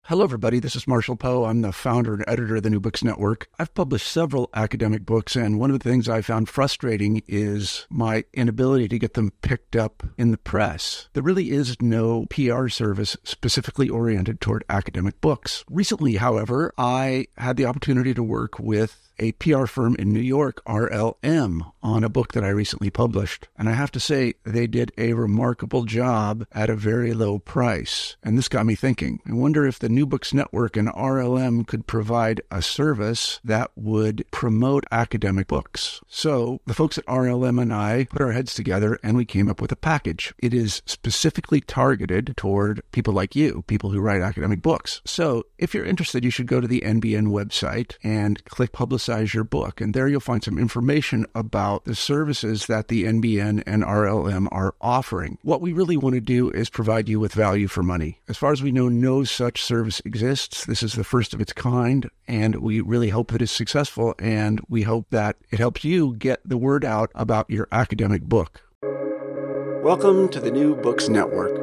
Hello, everybody. This is Marshall Poe. I'm the founder and editor of the New Books Network. I've published several academic books, and one of the things I found frustrating is my inability to get them picked up in the press. There really is no PR service specifically oriented toward academic books. Recently, however, I had the opportunity to work with a PR firm in New York, RLM, on a book that I recently published. And I have to say, they did a remarkable job at a very low price. And this got me thinking. I wonder if the New Books Network and RLM could provide a service that would promote academic books. So the folks at RLM and I put our heads together and we came up with a package. It is specifically targeted toward people like you, people who write academic books. So if you're interested, you should go to the NBN website and click Publicize Your Book. And there you'll find some information about the services that the NBN and RLM are offering. What we really want to do is provide you with value for money. As far as we know, no such service exists. This is the first of its kind, and we really hope that it's successful, and we hope that it helps you get the word out about your academic book. Welcome to the New Books Network.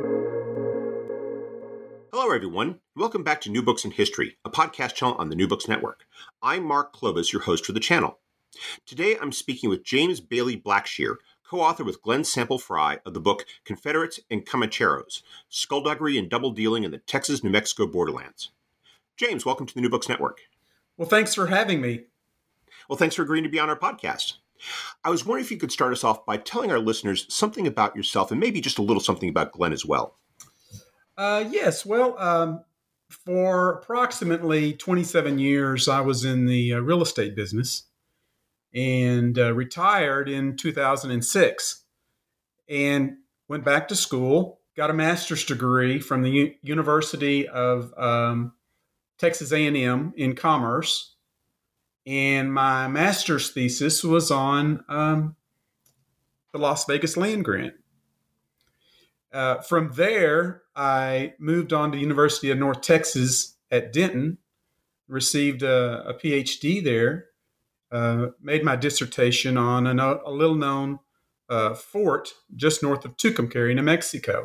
Hello, everyone. Welcome back to New Books in History, a podcast channel on the New Books Network. I'm Mark Klobas, your host for the channel. Today, I'm speaking with James Bailey Blackshear, co-author with Glenn Sample Fry of the book Confederates and Comancheros, Skullduggery and Double Dealing in the Texas-New Mexico Borderlands. James, welcome to the New Books Network. Well, thanks for having me. Well, thanks for agreeing to be on our podcast. I was wondering if you could start us off by telling our listeners something about yourself and maybe just a little something about Glenn as well. Yes. Well, for approximately 27 years, I was in the real estate business and retired in 2006 and went back to school, got a master's degree from the University of Texas A&M in commerce. And my master's thesis was on the Las Vegas land grant. From there, I moved on to University of North Texas at Denton, received a PhD there, made my dissertation on a little-known fort just north of Tucumcari, New Mexico.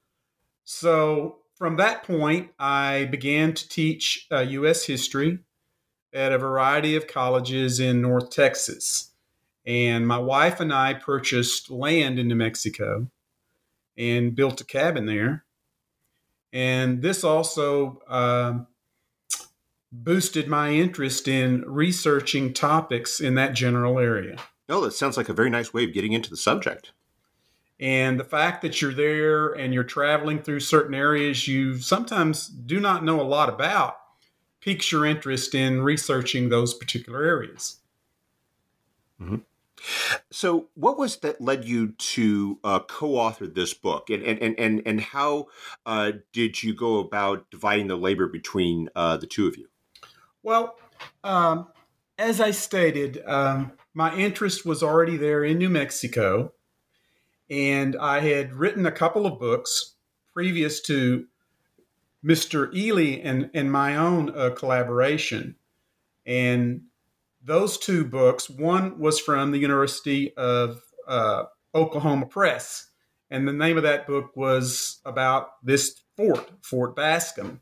So from that point, I began to teach U.S. history at a variety of colleges in North Texas. And my wife and I purchased land in New Mexico and built a cabin there. And this also boosted my interest in researching topics in that general area. Oh, that sounds like a very nice way of getting into the subject. And the fact that you're there and you're traveling through certain areas you sometimes do not know a lot about piques your interest in researching those particular areas. Mm-hmm. So what was that led you to co-author this book? And how did you go about dividing the labor between the two of you? Well, as I stated, my interest was already there in New Mexico, and I had written a couple of books previous to Mr. Ely and my own collaboration. And those two books, one was from the University of Oklahoma Press, and the name of that book was about this Fort Bascom.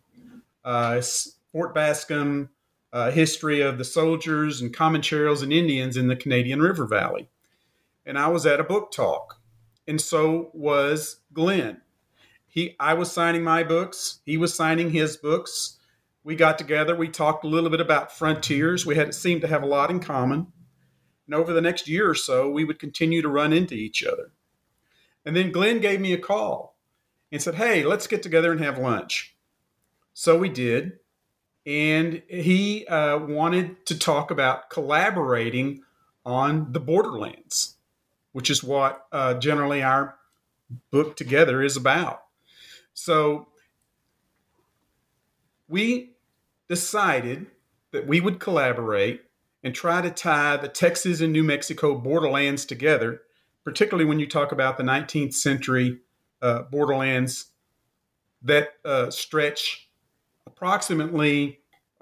Fort Bascom, history of the soldiers and Comancheros and Indians in the Canadian River Valley. And I was at a book talk, and so was Glenn. I was signing my books. He was signing his books. We got together. We talked a little bit about frontiers. We seemed to have a lot in common. And over the next year or so, we would continue to run into each other. And then Glenn gave me a call and said, "Hey, let's get together and have lunch." So we did. And he wanted to talk about collaborating on the borderlands, which is what generally our book together is about. So we decided that we would collaborate and try to tie the Texas and New Mexico borderlands together, particularly when you talk about the 19th century borderlands that stretch approximately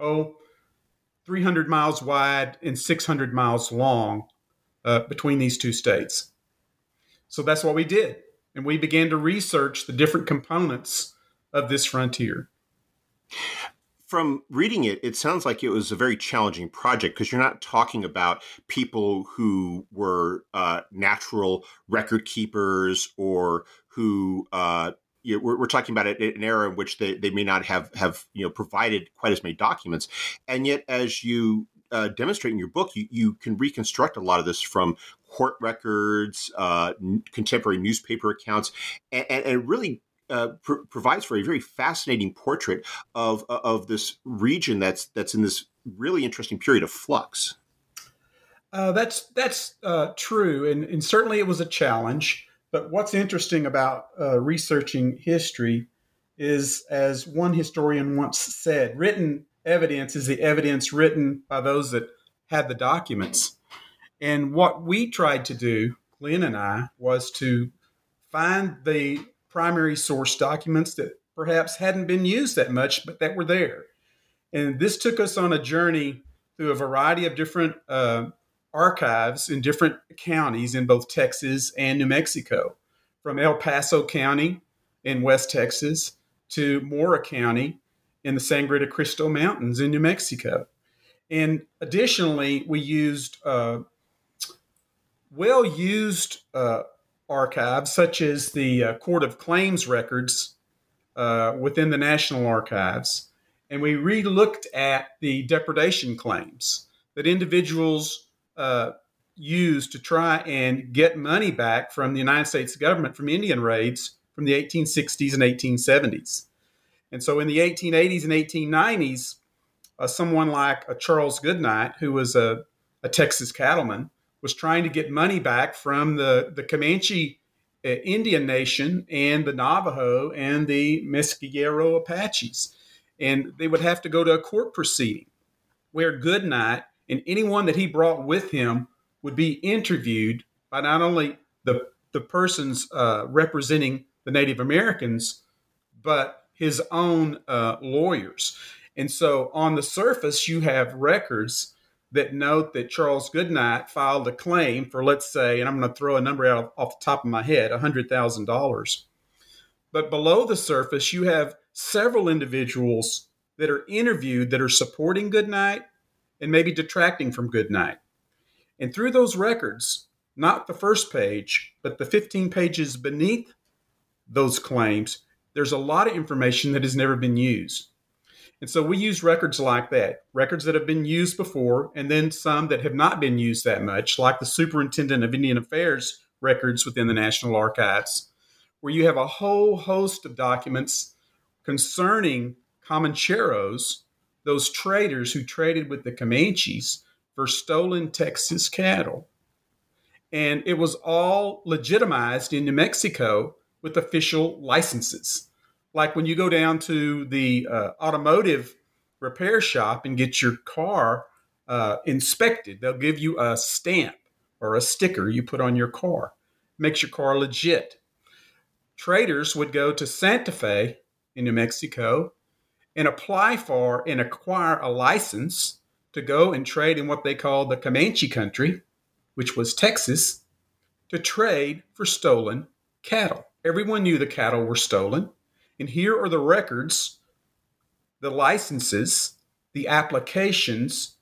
300 miles wide and 600 miles long between these two states. So that's what we did. And we began to research the different components of this frontier. From reading it, it sounds like it was a very challenging project because you're not talking about people who were natural record keepers or who we're talking about an era in which they may not have provided quite as many documents, and yet as you demonstrate in your book, you can reconstruct a lot of this from court records, contemporary newspaper accounts, and it really provides for a very fascinating portrait of this region that's in this really interesting period of flux. That's true, and certainly it was a challenge. But what's interesting about researching history is, as one historian once said, written evidence is the evidence written by those that had the documents. And what we tried to do, Glenn and I, was to find the primary source documents that perhaps hadn't been used that much, but that were there. And this took us on a journey through a variety of different archives in different counties in both Texas and New Mexico, from El Paso County in West Texas to Mora County in the Sangre de Cristo Mountains in New Mexico. And additionally, we used well-used archives, such as the Court of Claims records within the National Archives. And we re-looked at the depredation claims that individuals used to try and get money back from the United States government from Indian raids from the 1860s and 1870s. And so in the 1880s and 1890s, someone like Charles Goodnight, who was a Texas cattleman, was trying to get money back from the Comanche Indian nation and the Navajo and the Mescalero Apaches. And they would have to go to a court proceeding where Goodnight and anyone that he brought with him would be interviewed by not only the persons representing the Native Americans, but his own lawyers. And so on the surface, you have records that note that Charles Goodnight filed a claim for, let's say, and I'm going to throw a number out off the top of my head, $100,000. But below the surface, you have several individuals that are interviewed that are supporting Goodnight and maybe detracting from Goodnight. And through those records, not the first page, but the 15 pages beneath those claims, there's a lot of information that has never been used. And so we use records like that, records that have been used before, and then some that have not been used that much, like the Superintendent of Indian Affairs records within the National Archives, where you have a whole host of documents concerning Comancheros, those traders who traded with the Comanches for stolen Texas cattle. And it was all legitimized in New Mexico with official licenses. Like when you go down to the automotive repair shop and get your car inspected, they'll give you a stamp or a sticker you put on your car. Makes your car legit. Traders would go to Santa Fe in New Mexico and apply for and acquire a license to go and trade in what they called the Comanche country, which was Texas, to trade for stolen cattle. Everyone knew the cattle were stolen. And here are the records, the licenses, the applications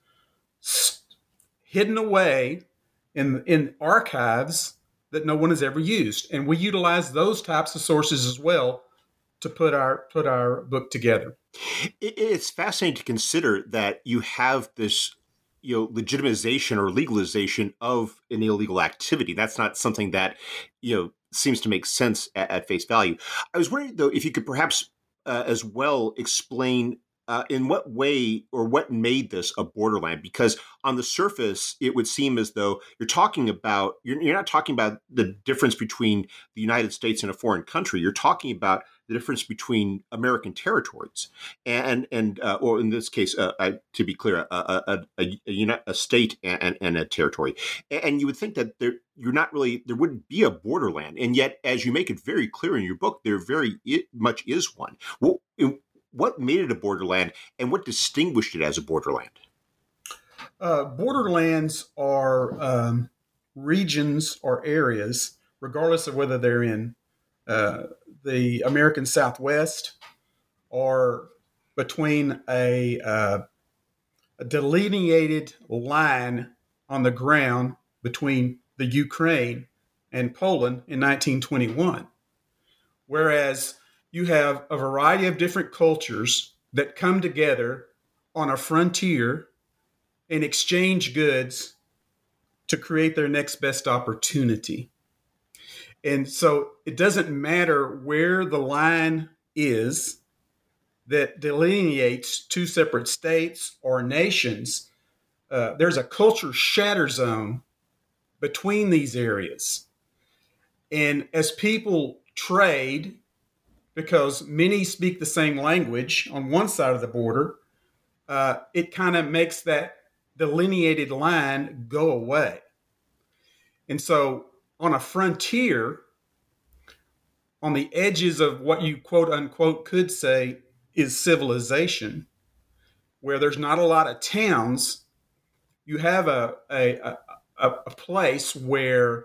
hidden away in archives that no one has ever used. And we utilize those types of sources as well to put our book together. It's fascinating to consider that you have this legitimization or legalization of an illegal activity. That's not something that seems to make sense at face value. I was wondering, though, if you could perhaps as well explain in what way or what made this a borderland, because on the surface, it would seem as though you're not talking about the difference between the United States and a foreign country. You're talking about the difference between American territories and or in this case, to be clear, a state and a territory. And you would think that there wouldn't be a borderland. And yet, as you make it very clear in your book, there very much is one. Well, what made it a borderland and what distinguished it as a borderland? Borderlands are regions or areas, regardless of whether they're in the American Southwest or between a delineated line on the ground between the Ukraine and Poland in 1921. Whereas you have a variety of different cultures that come together on a frontier and exchange goods to create their next best opportunity. And so it doesn't matter where the line is that delineates two separate states or nations. There's a culture shatter zone between these areas. And as people trade, because many speak the same language on one side of the border, it kind of makes that delineated line go away. And so on a frontier, on the edges of what you quote unquote could say is civilization, where there's not a lot of towns, you have a place where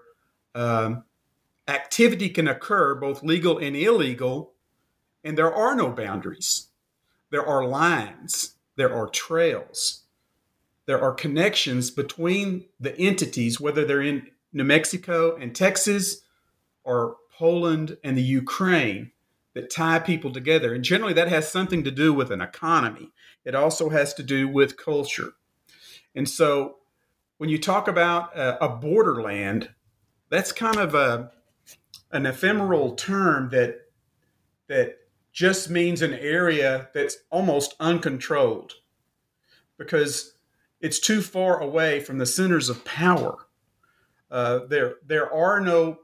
activity can occur, both legal and illegal, and there are no boundaries. There are lines, there are trails, there are connections between the entities, whether they're in New Mexico and Texas or Poland and the Ukraine, that tie people together. And generally that has something to do with an economy. It also has to do with culture. And so when you talk about a borderland, that's kind of an ephemeral term that just means an area that's almost uncontrolled because it's too far away from the centers of power. There are no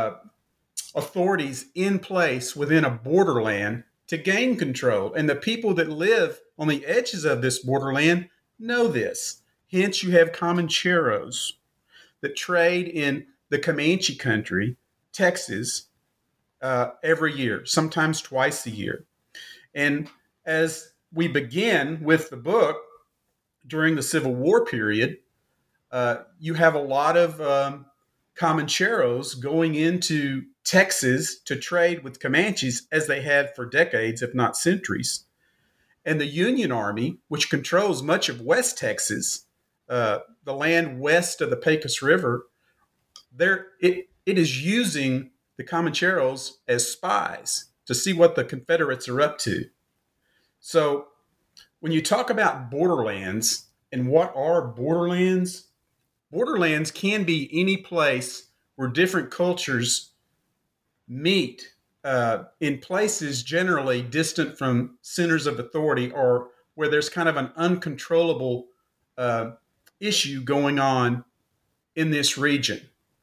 authorities in place within a borderland to gain control. And the people that live on the edges of this borderland know this. Hence, you have Comancheros that trade in the Comanche country, Texas, every year, sometimes twice a year. And as we begin with the book during the Civil War period, you have a lot of Comancheros going into Texas to trade with Comanches as they had for decades, if not centuries. And the Union Army, which controls much of West Texas, the land west of the Pecos River, it is using the Comancheros as spies to see what the Confederates are up to. So when you talk about borderlands and what are borderlands, borderlands can be any place where different cultures meet in places generally distant from centers of authority or where there's kind of an uncontrollable issue going on in this region.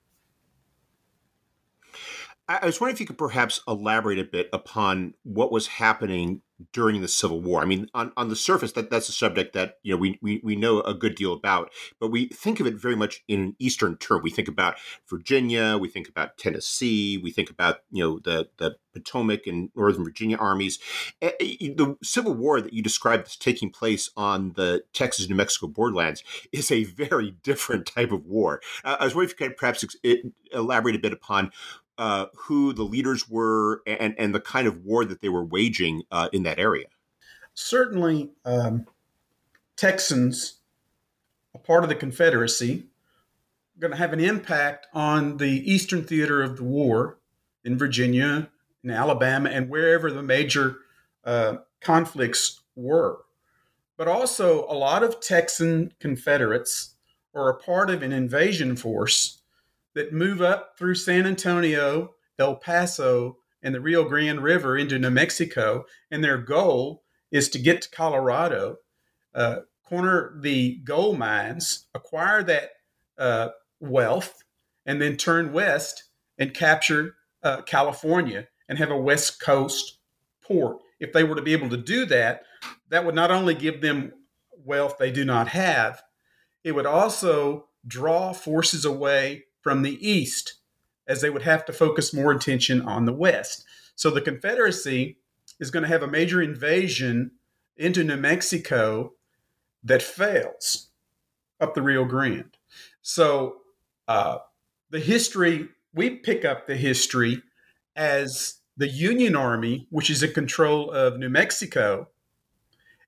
I was wondering if you could perhaps elaborate a bit upon what was happening during the Civil War. I mean, on the surface, that's a subject that we know a good deal about, but we think of it very much in an Eastern term. We think about Virginia, we think about Tennessee, we think about the Potomac and Northern Virginia armies. The Civil War that you described as taking place on the Texas-New Mexico borderlands is a very different type of war. I was wondering if you could perhaps elaborate a bit upon who the leaders were and the kind of war that they were waging in that area. Certainly, Texans, a part of the Confederacy, are going to have an impact on the Eastern theater of the war in Virginia, in Alabama, and wherever the major conflicts were. But also, a lot of Texan Confederates are a part of an invasion force that move up through San Antonio, El Paso, and the Rio Grande River into New Mexico. And their goal is to get to Colorado, corner the gold mines, acquire that wealth, and then turn west and capture California and have a West Coast port. If they were to be able to do that, that would not only give them wealth they do not have, it would also draw forces away from the East, as they would have to focus more attention on the West. So the Confederacy is going to have a major invasion into New Mexico that fails up the Rio Grande. So the history, we pick up the history as the Union Army, which is in control of New Mexico,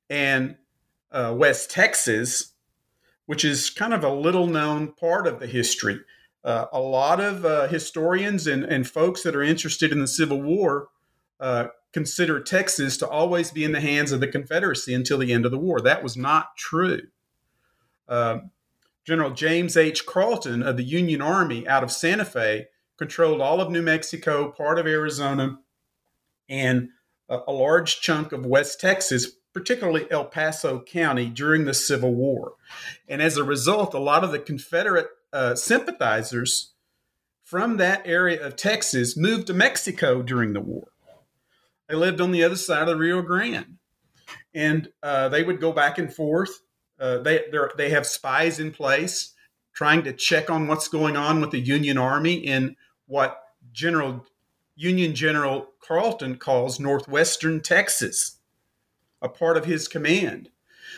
and West Texas, which is kind of a little known part of the history. A lot of historians and folks that are interested in the Civil War consider Texas to always be in the hands of the Confederacy until the end of the war. That was not true. General James H. Carleton of the Union Army out of Santa Fe controlled all of New Mexico, part of Arizona, and a large chunk of West Texas, particularly El Paso County, during the Civil War. And as a result, a lot of the Confederate sympathizers from that area of Texas moved to Mexico during the war. They lived on the other side of the Rio Grande, and they would go back and forth. They have spies in place trying to check on what's going on with the Union Army in what Union General Carleton calls northwestern Texas, a part of his command.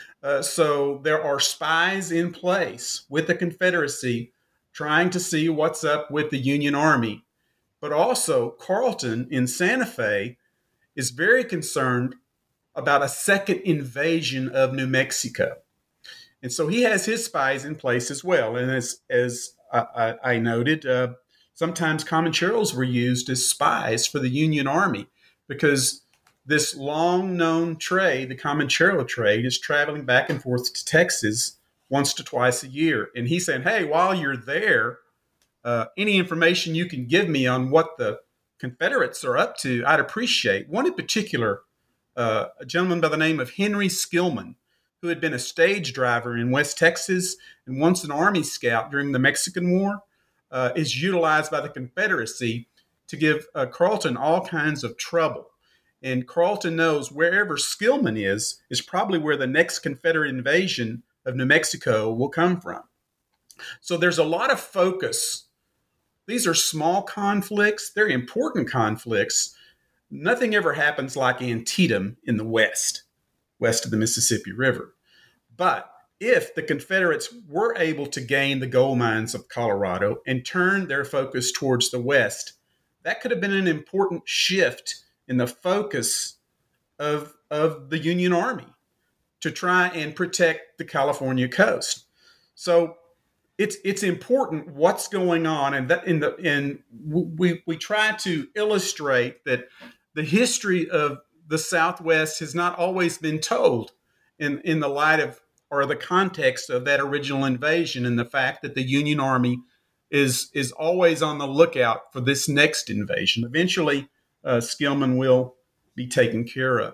So there are spies in place with the Confederacy trying to see what's up with the Union Army. But also, Carleton in Santa Fe is very concerned about a second invasion of New Mexico. And so he has his spies in place as well. And as I noted, sometimes Comancheros were used as spies for the Union Army because this long-known trade, the Comanchero trade, is traveling back and forth to Texas once to twice a year. And he's saying, hey, while you're there, any information you can give me on what the Confederates are up to, I'd appreciate. One in particular, a gentleman by the name of Henry Skillman, who had been a stage driver in West Texas and once an Army scout during the Mexican War, is utilized by the Confederacy to give Carleton all kinds of trouble. And Carleton knows wherever Skillman is probably where the next Confederate invasion of New Mexico will come from. So there's a lot of focus. These are small conflicts. They're important conflicts. Nothing ever happens like Antietam in the west of the Mississippi River. But if the Confederates were able to gain the gold mines of Colorado and turn their focus towards the west, that could have been an important shift in the focus of the Union Army to try and protect the California coast. So it's important what's going on, and we try to illustrate that the history of the Southwest has not always been told in the light of or the context of that original invasion, and the fact that the Union Army is always on the lookout for this next invasion. Eventually, Skillman will be taken care of.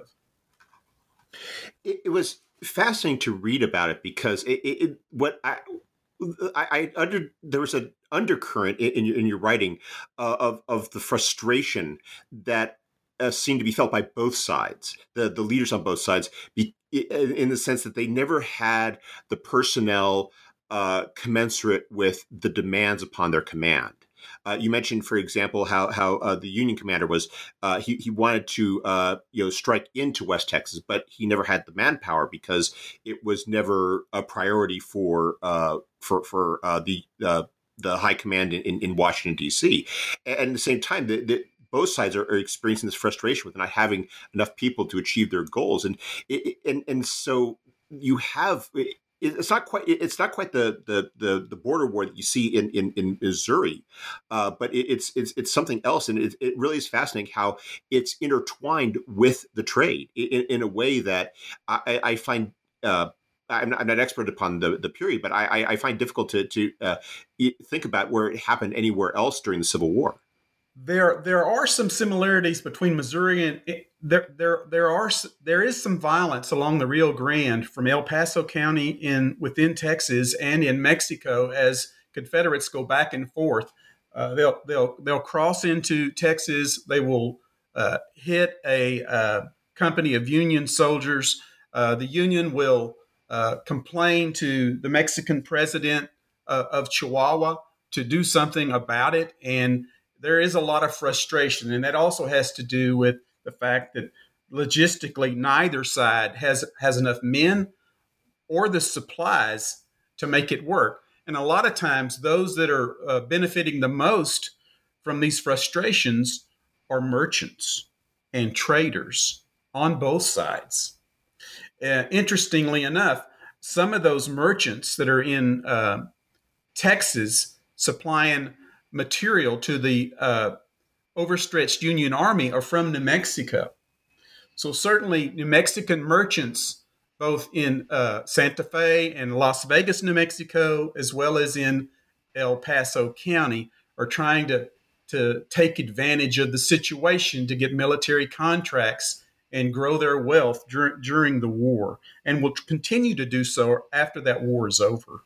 It was fascinating to read about it because there was an undercurrent in your writing of the frustration that seemed to be felt by both sides, the leaders on both sides, in the sense that they never had the personnel commensurate with the demands upon their command. You mentioned, for example, how the Union commander was he wanted to strike into West Texas, but he never had the manpower because it was never a priority for the high command in Washington D.C. And at the same time, both sides are experiencing this frustration with not having enough people to achieve their goals, and so you have. It's not quite the border war that you see in Missouri, but it's something else, and it really is fascinating how it's intertwined with the trade in a way that I find. I'm not expert upon the period, but I find difficult to think about where it happened anywhere else during the Civil War. There are some similarities between Missouri and there is some violence along the Rio Grande from El Paso County within Texas and in Mexico as Confederates go back and forth. They'll cross into Texas. They will hit a company of Union soldiers. The Union will complain to the Mexican president of Chihuahua to do something about it, and there is a lot of frustration, and that also has to do with the fact that logistically neither side has enough men or the supplies to make it work. And a lot of times those that are benefiting the most from these frustrations are merchants and traders on both sides. Interestingly enough, some of those merchants that are in Texas supplying material to the overstretched Union Army are from New Mexico. So certainly New Mexican merchants, both in Santa Fe and Las Vegas, New Mexico, as well as in El Paso County, are trying to take advantage of the situation to get military contracts and grow their wealth during the war, and will continue to do so after that war is over.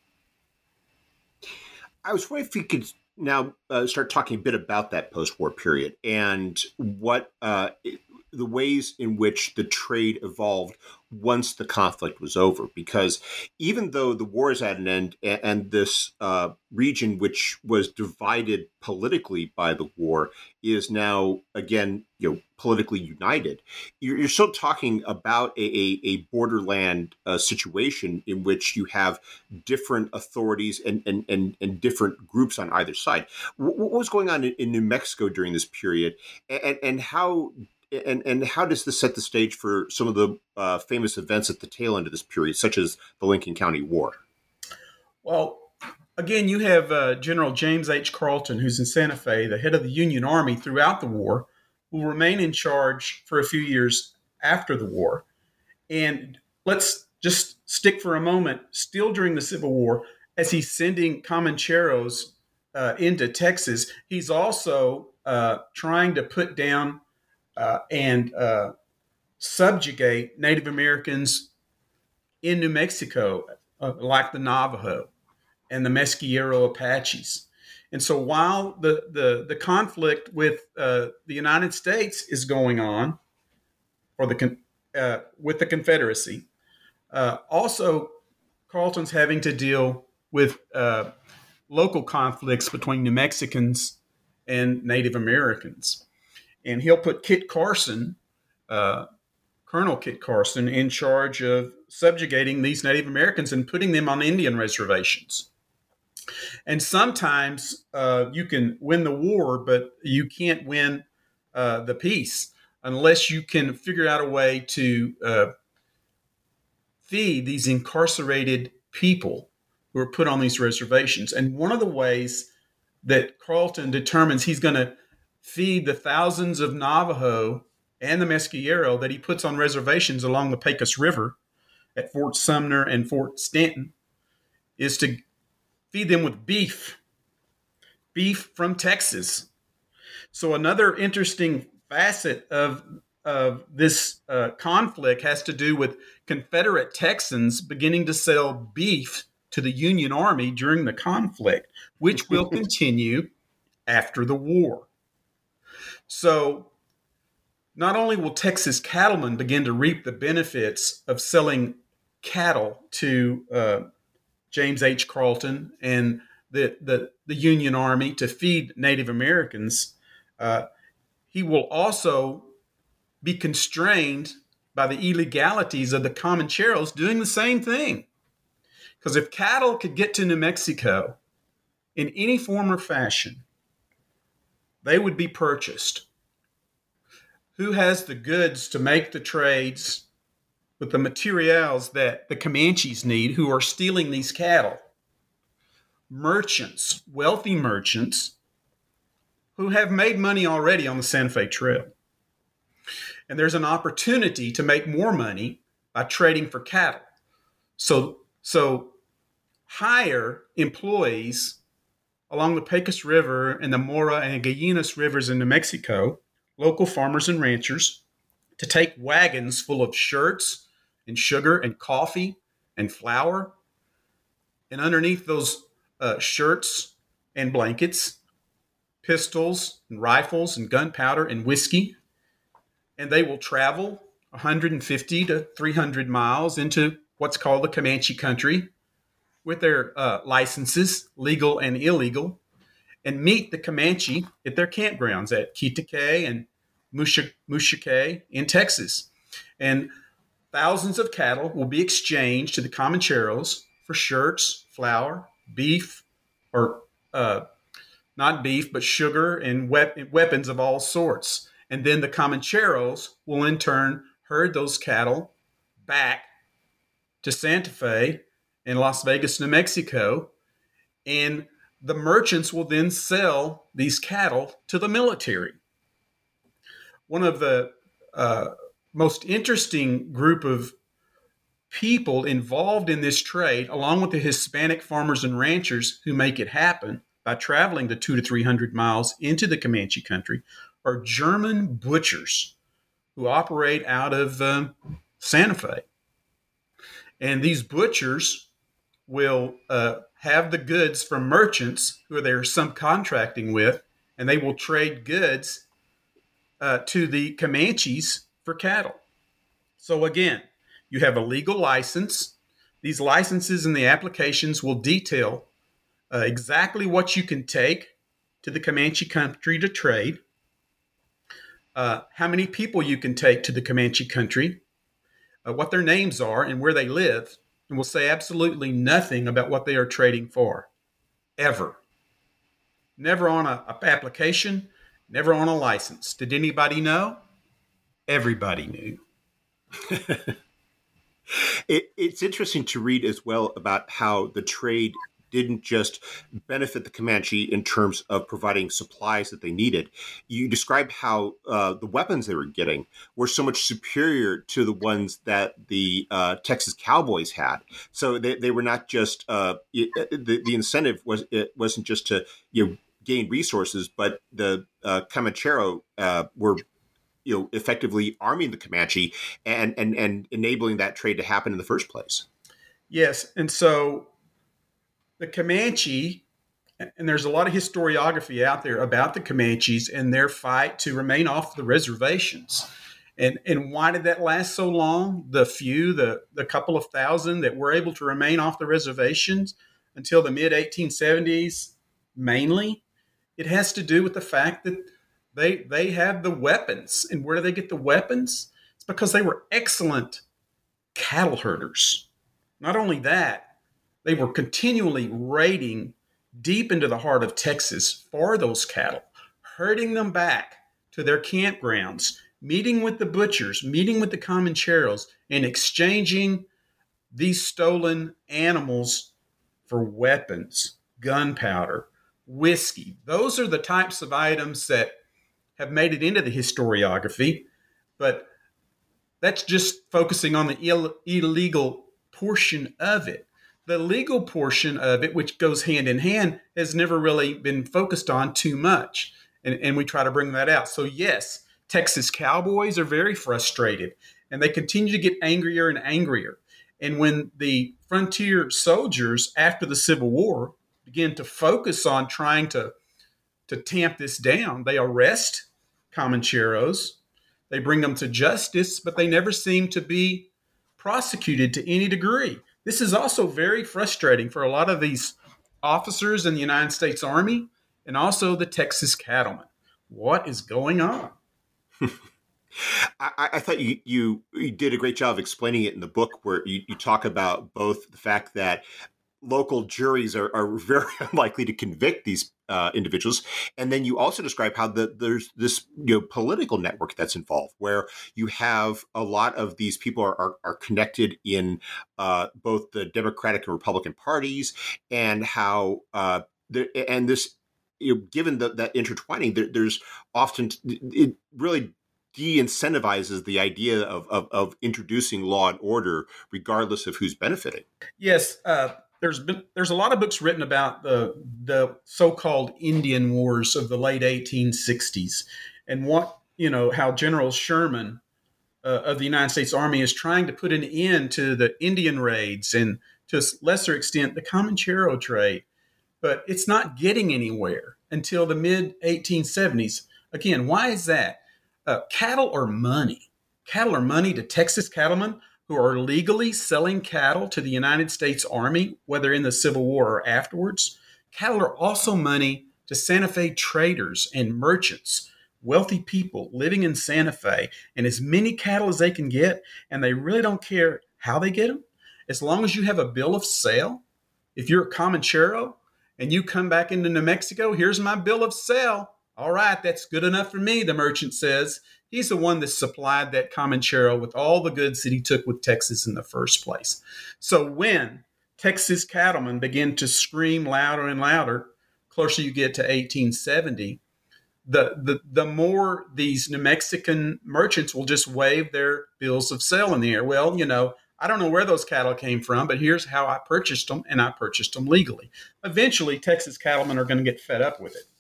I was wondering if you could now start talking a bit about that post-war period and what the ways in which the trade evolved once the conflict was over. Because even though the war is at an end and this region, which was divided politically by the war, is now again, politically united, you're still talking about a borderland situation in which you have different authorities and different groups on either side. What was going on in New Mexico during this period, and how does this set the stage for some of the famous events at the tail end of this period, such as the Lincoln County War? Well, again, you have General James H. Carleton, who's in Santa Fe, the head of the Union Army throughout the war, will remain in charge for a few years after the war. And let's just stick for a moment, still during the Civil War, as he's sending Comancheros into Texas, he's also trying to put down and subjugate Native Americans in New Mexico, like the Navajo and the Mesquiero Apaches. And so while the conflict with the United States is going on, or with the Confederacy, also Carleton's having to deal with local conflicts between New Mexicans and Native Americans. And he'll put Kit Carson, Colonel Kit Carson, in charge of subjugating these Native Americans and putting them on Indian reservations. And sometimes you can win the war, but you can't win the peace unless you can figure out a way to feed these incarcerated people who are put on these reservations. And one of the ways that Carleton determines he's going to feed the thousands of Navajo and the Mesquiero that he puts on reservations along the Pecos River at Fort Sumner and Fort Stanton is to feed them with beef from Texas. So another interesting facet of this conflict has to do with Confederate Texans beginning to sell beef to the Union Army during the conflict, which will continue after the war. So not only will Texas cattlemen begin to reap the benefits of selling cattle to James H. Carleton and the Union Army to feed Native Americans, he will also be constrained by the illegalities of the Comancheros doing the same thing. Because if cattle could get to New Mexico in any form or fashion, they would be purchased. Who has the goods to make the trades with the materials that the Comanches need, who are stealing these cattle? Merchants, wealthy merchants, who have made money already on the Santa Fe Trail. And there's an opportunity to make more money by trading for cattle. So hire employees along the Pecos River and the Mora and Gallinas rivers in New Mexico, local farmers and ranchers, to take wagons full of shirts and sugar and coffee and flour. And underneath those shirts and blankets, pistols and rifles and gunpowder and whiskey. And they will travel 150 to 300 miles into what's called the Comanche country with their licenses, legal and illegal, and meet the Comanche at their campgrounds at Quitaque and Mushaque in Texas. And thousands of cattle will be exchanged to the Comancheros for shirts, flour, beef, or not beef, but sugar and weapons of all sorts. And then the Comancheros will in turn herd those cattle back to Santa Fe and Las Vegas, New Mexico, and the merchants will then sell these cattle to the military. One of the most interesting group of people involved in this trade, along with the Hispanic farmers and ranchers who make it happen by traveling the 200 to 300 miles into the Comanche country, are German butchers who operate out of Santa Fe. And these butchers will have the goods from merchants who they're subcontracting with, and they will trade goods to the Comanches for cattle. So again, you have a legal license. These licenses and the applications will detail exactly what you can take to the Comanche country to trade, how many people you can take to the Comanche country, what their names are and where they live, and will say absolutely nothing about what they are trading for, ever. Never on an application, never on a license. Did anybody know? Everybody knew. It's interesting to read as well about how the trade didn't just benefit the Comanche in terms of providing supplies that they needed. You described how the weapons they were getting were so much superior to the ones that the Texas cowboys had. So they were not just the incentive wasn't just to gain resources, but the Comanchero were effectively arming the Comanche and enabling that trade to happen in the first place. Yes, and so the Comanche, and there's a lot of historiography out there about the Comanches and their fight to remain off the reservations. And why did that last so long? The couple of thousand that were able to remain off the reservations until the mid-1870s, mainly, it has to do with the fact that they have the weapons. And where do they get the weapons? It's because they were excellent cattle herders. Not only that, they were continually raiding deep into the heart of Texas for those cattle, herding them back to their campgrounds, meeting with the butchers, meeting with the Comancheros, and exchanging these stolen animals for weapons, gunpowder, whiskey. Those are the types of items that have made it into the historiography, but that's just focusing on the illegal portion of it. The legal portion of it, which goes hand in hand, has never really been focused on too much. And we try to bring that out. So yes, Texas cowboys are very frustrated, and they continue to get angrier and angrier. And when the frontier soldiers after the Civil War begin to focus on trying to tamp this down, they arrest Comancheros, they bring them to justice, but they never seem to be prosecuted to any degree. This is also very frustrating for a lot of these officers in the United States Army and also the Texas cattlemen. What is going on? I thought you did a great job of explaining it in the book, where you talk about both the fact that local juries are very unlikely to convict these individuals, and then you also describe how there's this political network that's involved, where you have a lot of these people are connected in both the Democratic and Republican parties, and how this given that intertwining, there's often it really de-incentivizes the idea of introducing law and order, regardless of who's benefiting. Yes. There's a lot of books written about the so-called Indian Wars of the late 1860s, and how General Sherman of the United States Army is trying to put an end to the Indian raids and, to a lesser extent, the Comanchero trade. But it's not getting anywhere until the mid-1870s. Again, why is that? Cattle are money. Cattle are money to Texas cattlemen who are legally selling cattle to the United States Army, whether in the Civil War or afterwards. Cattle are also money to Santa Fe traders and merchants, wealthy people living in Santa Fe, and as many cattle as they can get, and they really don't care how they get them. As long as you have a bill of sale, if you're a Comanchero and you come back into New Mexico, here's my bill of sale. All right, that's good enough for me, the merchant says. He's the one that supplied that Comanchero with all the goods that he took with Texas in the first place. So when Texas cattlemen begin to scream louder and louder, closer you get to 1870, the more these New Mexican merchants will just wave their bills of sale in the air. Well, I don't know where those cattle came from, but here's how I purchased them, and I purchased them legally. Eventually, Texas cattlemen are going to get fed up with it.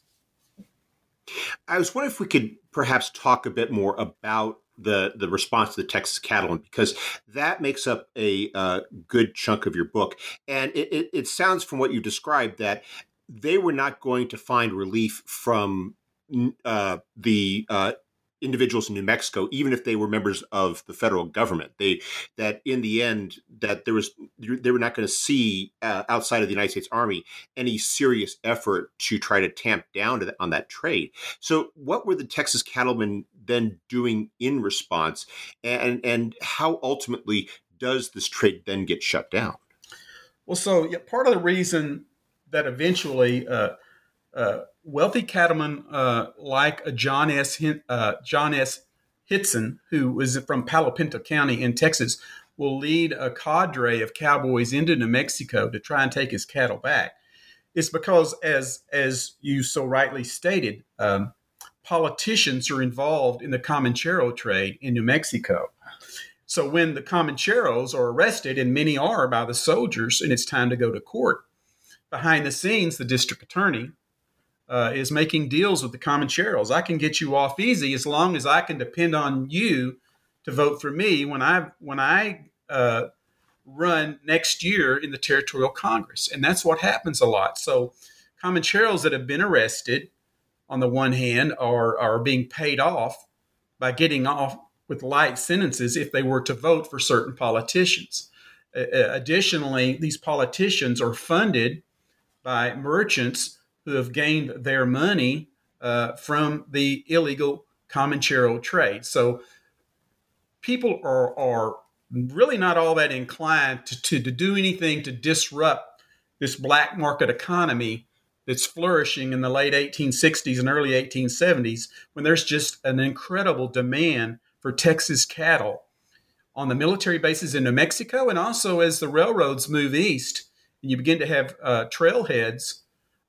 I was wondering if we could perhaps talk a bit more about the response to the Texas cattlemen, because that makes up a good chunk of your book. And it sounds from what you described that they were not going to find relief from the individuals in New Mexico, even if they were members of the federal government. That in the end, that they were not going to see outside of the United States Army any serious effort to try to tamp down on that trade. So, what were the Texas cattlemen then doing in response, and how ultimately does this trade then get shut down? Well, so part of the reason that eventually wealthy cattlemen like John S. Hitson, who is from Palo Pinto County in Texas, will lead a cadre of cowboys into New Mexico to try and take his cattle back. It's because, as you so rightly stated, politicians are involved in the Comanchero trade in New Mexico. So when the Comancheros are arrested, and many are by the soldiers, and it's time to go to court, behind the scenes, the district attorney is making deals with the Comancheros. I can get you off easy as long as I can depend on you to vote for me when I run next year in the Territorial Congress. And that's what happens a lot. So Comancheros that have been arrested, on the one hand, are being paid off by getting off with light sentences if they were to vote for certain politicians. Additionally, these politicians are funded by merchants who have gained their money from the illegal Comanchero trade. So people are really not all that inclined to do anything to disrupt this black market economy that's flourishing in the late 1860s and early 1870s, when there's just an incredible demand for Texas cattle on the military bases in New Mexico, and also as the railroads move east and you begin to have trailheads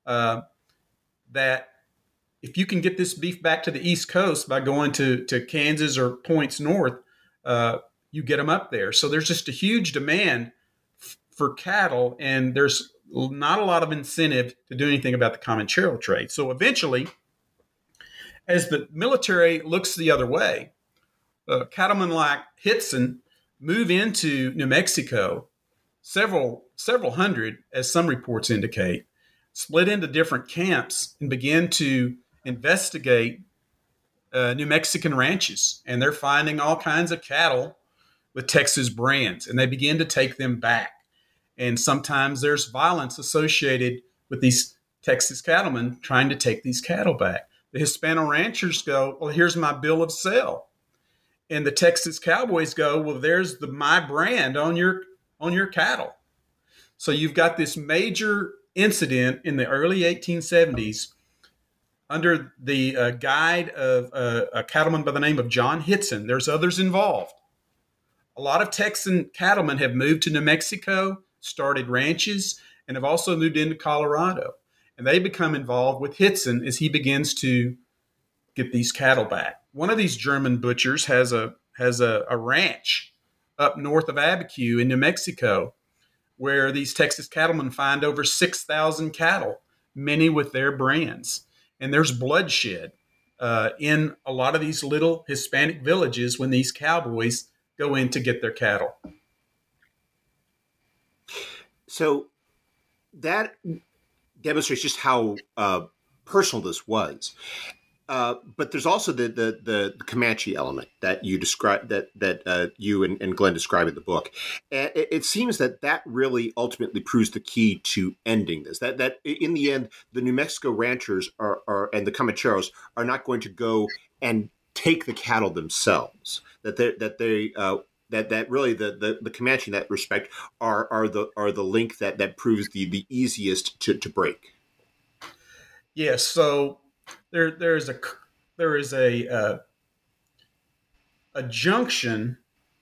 that if you can get this beef back to the East Coast by going to Kansas or points north, you get them up there. So there's just a huge demand for cattle, and there's not a lot of incentive to do anything about the Comanchero trade. So eventually, as the military looks the other way, cattlemen like Hitson move into New Mexico, several hundred, as some reports indicate, split into different camps and begin to investigate New Mexican ranches. And they're finding all kinds of cattle with Texas brands, and they begin to take them back. And sometimes there's violence associated with these Texas cattlemen trying to take these cattle back. The Hispano ranchers go, well, here's my bill of sale. And the Texas cowboys go, well, there's my brand on your cattle. So you've got this major incident in the early 1870s under the guide of a cattleman by the name of John Hitson. There's others involved. A lot of Texan cattlemen have moved to New Mexico, started ranches, and have also moved into Colorado. And they become involved with Hitson as he begins to get these cattle back. One of these German butchers has a ranch up north of Abiquiu in New Mexico, where these Texas cattlemen find over 6,000 cattle, many with their brands. And there's bloodshed in a lot of these little Hispanic villages when these cowboys go in to get their cattle. So that demonstrates just how personal this was. But there's also the Comanche element that you describe, that you and Glenn describe in the book. And it seems that really ultimately proves the key to ending this. That in the end, the New Mexico ranchers and the Comancheros are not going to go and take the cattle themselves. That really the Comanche in that respect are the link that proves the easiest to break. Yes. So there is a junction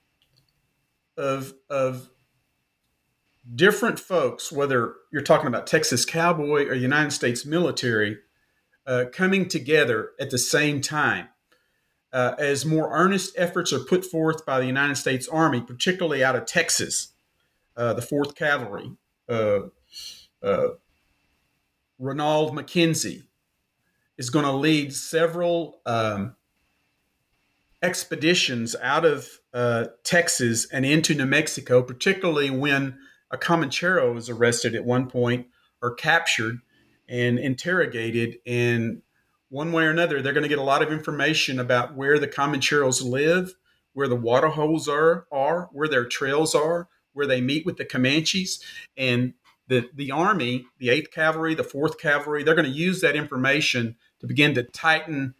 of different folks, whether you're talking about Texas cowboy or United States military, coming together at the same time. As more earnest efforts are put forth by the United States Army, particularly out of Texas, the 4th Cavalry, Ronald McKenzie is going to lead several expeditions out of Texas and into New Mexico, particularly when a Comanchero is arrested at one point or captured and interrogated. And one way or another, they're going to get a lot of information about where the Comancheros live, where the water holes are, where their trails are, where they meet with the Comanches. And the Army, the 8th Cavalry, the 4th Cavalry, they're going to use that information to begin to tighten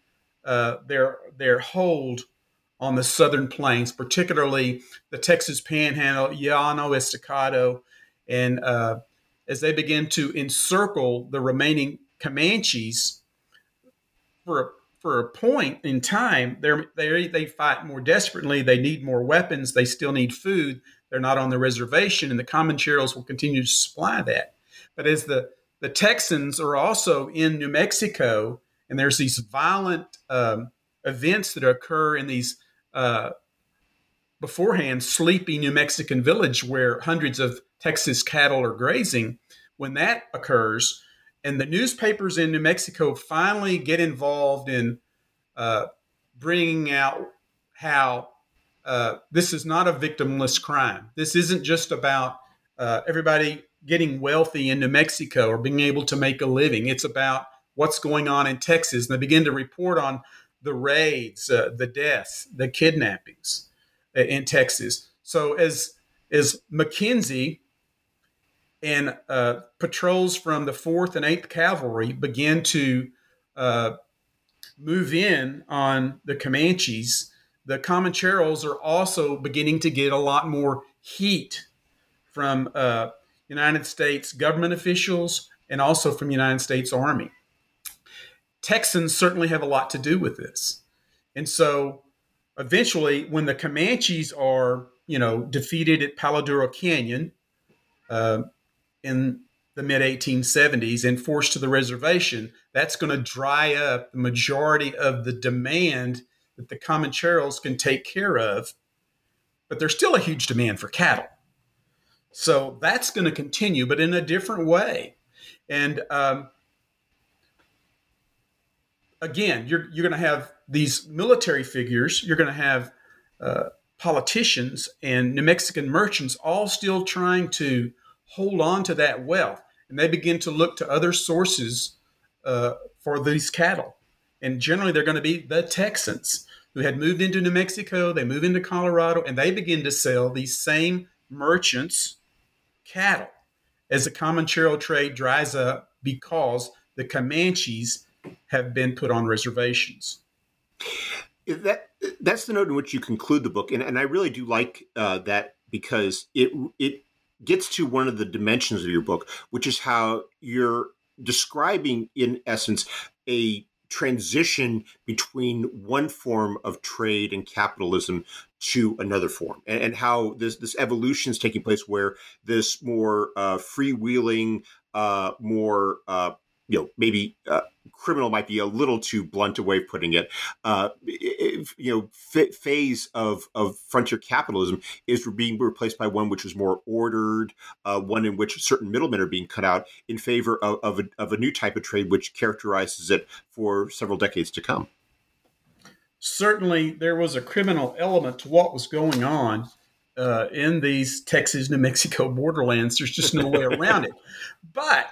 their hold on the southern plains, particularly the Texas Panhandle, Llano Estacado, and as they begin to encircle the remaining Comanches, for a point in time, they fight more desperately. They need more weapons. They still need food. They're not on the reservation, and the Comancheros will continue to supply that. But as the Texans are also in New Mexico, and there's these violent events that occur in these beforehand sleepy New Mexican village where hundreds of Texas cattle are grazing. When that occurs, and the newspapers in New Mexico finally get involved in bringing out how this is not a victimless crime. This isn't just about everybody getting wealthy in New Mexico or being able to make a living. It's about what's going on in Texas. And they begin to report on the raids, the deaths, the kidnappings in Texas. So as McKenzie and patrols from the 4th and 8th Cavalry begin to move in on the Comanches, the Comancheros are also beginning to get a lot more heat from United States government officials and also from United States Army. Texans certainly have a lot to do with this. And so eventually, when the Comanches are, defeated at Palo Duro Canyon in the mid-1870s and forced to the reservation, that's going to dry up the majority of the demand that the Comancheros can take care of. But there's still a huge demand for cattle. So that's going to continue, but in a different way. And again, you're going to have these military figures. You're going to have politicians and New Mexican merchants all still trying to hold on to that wealth. And they begin to look to other sources for these cattle. And generally, they're going to be the Texans who had moved into New Mexico. They move into Colorado, and they begin to sell these same merchants cattle as the Comanchero trade dries up because the Comanches have been put on reservations. That's the note in which you conclude the book, and I really do like that because it gets to one of the dimensions of your book, which is how you're describing, in essence, a transition between one form of trade and capitalism to another form, and how this evolution is taking place where this more freewheeling, more maybe criminal might be a little too blunt a way of putting it. Phase of frontier capitalism is being replaced by one which is more ordered, one in which certain middlemen are being cut out in favor of a new type of trade which characterizes it for several decades to come. Certainly, there was a criminal element to what was going on in these Texas, New Mexico borderlands. There's just no way around it. But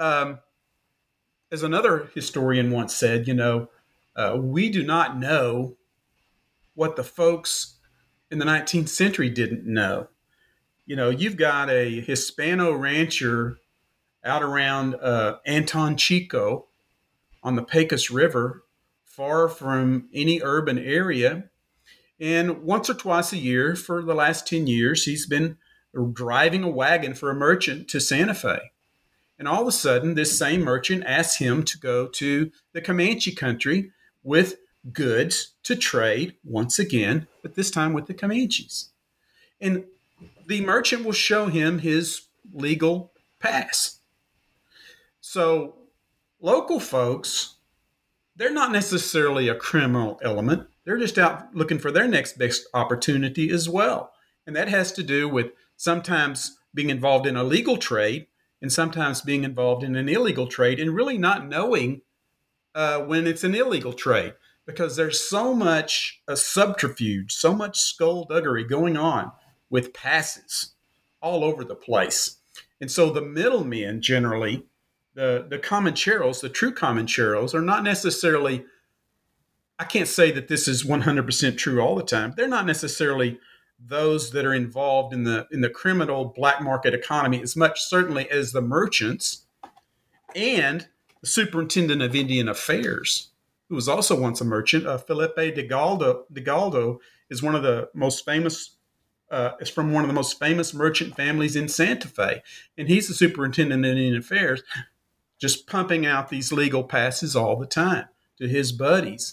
as another historian once said, we do not know what the folks in the 19th century didn't know. You've got a Hispano rancher out around Anton Chico on the Pecos River, far from any urban area. And once or twice a year for the last 10 years, he's been driving a wagon for a merchant to Santa Fe. And all of a sudden, this same merchant asks him to go to the Comanche country with goods to trade once again, but this time with the Comanches. And the merchant will show him his legal pass. So local folks, they're not necessarily a criminal element. They're just out looking for their next best opportunity as well. And that has to do with sometimes being involved in a legal trade and sometimes being involved in an illegal trade and really not knowing when it's an illegal trade, because there's so much subterfuge, so much skullduggery going on with passes all over the place. And so the middlemen generally, the Comancheros, the true Comancheros, are not necessarily, I can't say that this is 100% true all the time. They're not necessarily those that are involved in the criminal black market economy as much certainly as the merchants and the superintendent of Indian Affairs, who was also once a merchant. Felipe de Galdo is one of the most famous. Is from one of the most famous merchant families in Santa Fe, and he's the superintendent of Indian Affairs, just pumping out these legal passes all the time to his buddies.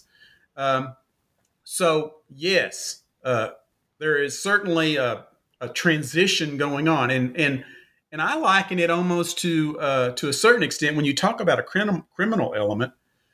So yes, there is certainly a transition going on, and I liken it almost to a certain extent when you talk about a criminal element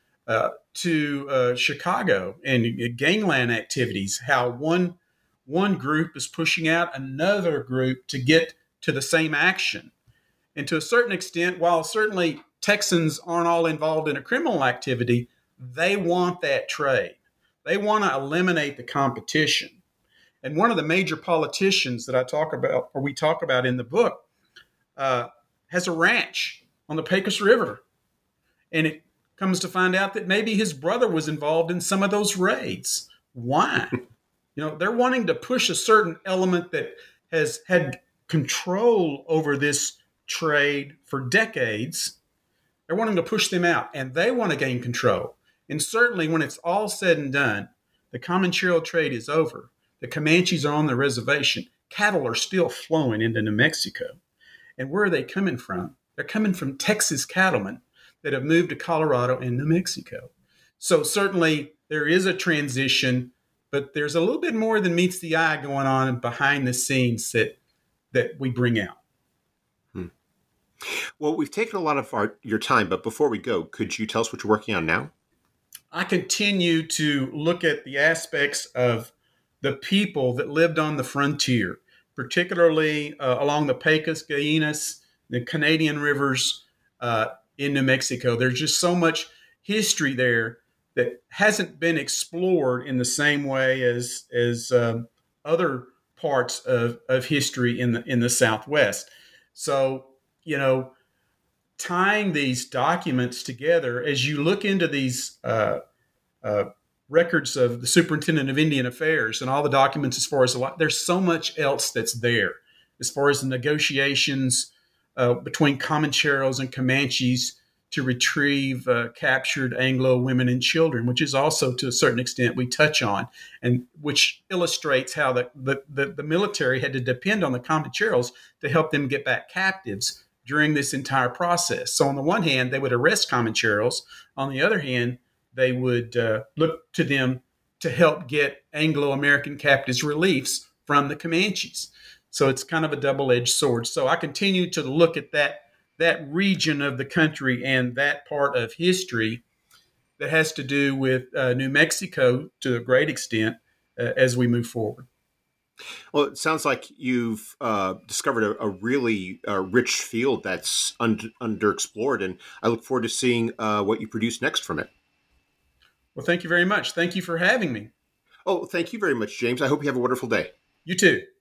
to Chicago and gangland activities. How one group is pushing out another group to get to the same action, and to a certain extent, while certainly Texans aren't all involved in a criminal activity, they want that trade. They want to eliminate the competition. And one of the major politicians that I talk about, or we talk about in the book, has a ranch on the Pecos River. And it comes to find out that maybe his brother was involved in some of those raids. Why? They're wanting to push a certain element that has had control over this trade for decades. They're wanting to push them out, and they want to gain control. And certainly when it's all said and done, the Comanchero trade is over. The Comanches are on the reservation. Cattle are still flowing into New Mexico. And where are they coming from? They're coming from Texas cattlemen that have moved to Colorado and New Mexico. So certainly there is a transition, but there's a little bit more than meets the eye going on behind the scenes that we bring out. Well, we've taken a lot of your time, but before we go, could you tell us what you're working on now? I continue to look at the aspects of the people that lived on the frontier, particularly along the Pecos, Guayanas, the Canadian rivers in New Mexico. There's just so much history there that hasn't been explored in the same way as other parts of history in the Southwest. So, tying these documents together, as you look into these records of the Superintendent of Indian Affairs and all the documents as far as there's so much else that's there as far as the negotiations between Comancheros and Comanches to retrieve captured Anglo women and children, which is also to a certain extent we touch on, and which illustrates how the military had to depend on the Comancheros to help them get back captives during this entire process. So on the one hand, they would arrest Comancheros. On the other hand, they would look to them to help get Anglo-American captives reliefs from the Comanches. So it's kind of a double-edged sword. So I continue to look at that region of the country and that part of history that has to do with New Mexico to a great extent as we move forward. Well, it sounds like you've discovered a really rich field that's underexplored, and I look forward to seeing what you produce next from it. Well, thank you very much. Thank you for having me. Oh, thank you very much, James. I hope you have a wonderful day. You too.